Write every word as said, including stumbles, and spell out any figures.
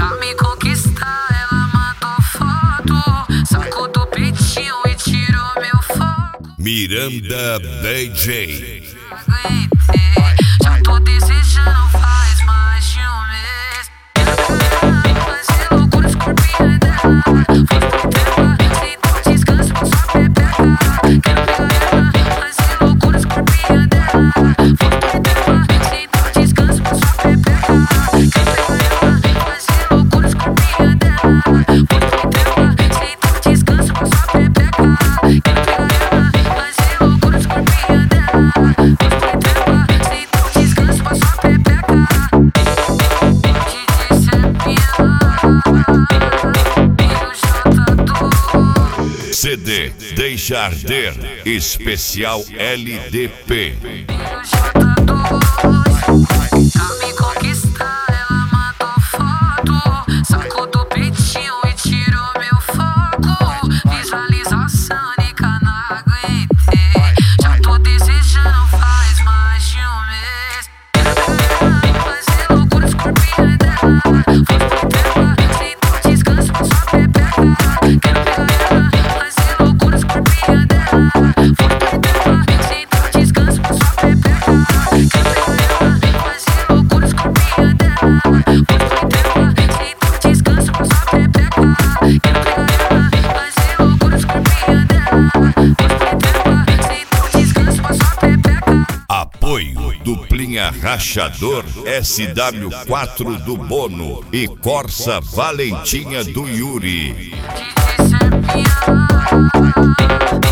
Pra me conquistar, ela mandou foto, sacou do peitinho e tirou meu foco. Miranda D J. Já tô desejando faz mais de um mês. Fazer loucura, escorpinha dela. Sem dar descanso pra sua pepeca. Quero pegar ela, fazer loucura, escorpinha dela. Sem dar descanso pra sua pepeca. Quero pegar ela, fazer loucura, escorpinha dela. Sem dar descanso pra sua pepeca. Quero pegar ela, fazer loucura, escorpinha dela. Sem dar descanso pra sua pepeca. C D Deixa Arder Especial L D P. Pra me conquistar, ela mandou foto, sacou do peitinho e tirou meu foco. Visualização, nica, não aguentei. Já tô desejando faz mais de um mês. Fazer loucura, escorpinha dela. Sem dar descanso pra sua pepeca. Quero pegar ela, fazer loucura, escorpinha dela. Sem dar descanso pra sua pepeca. Quero pegar ela, fazer loucura, escorpinha dela. Sem dar descanso pra sua pepeca. Quero pegar ela, fazer loucura, escorpinha dela. Sem dar descanso pra sua pepeca. Apoio Duplinha Rachador S W quatro do Bono e Corsa Valentinha do Yuri. D J Serpinha.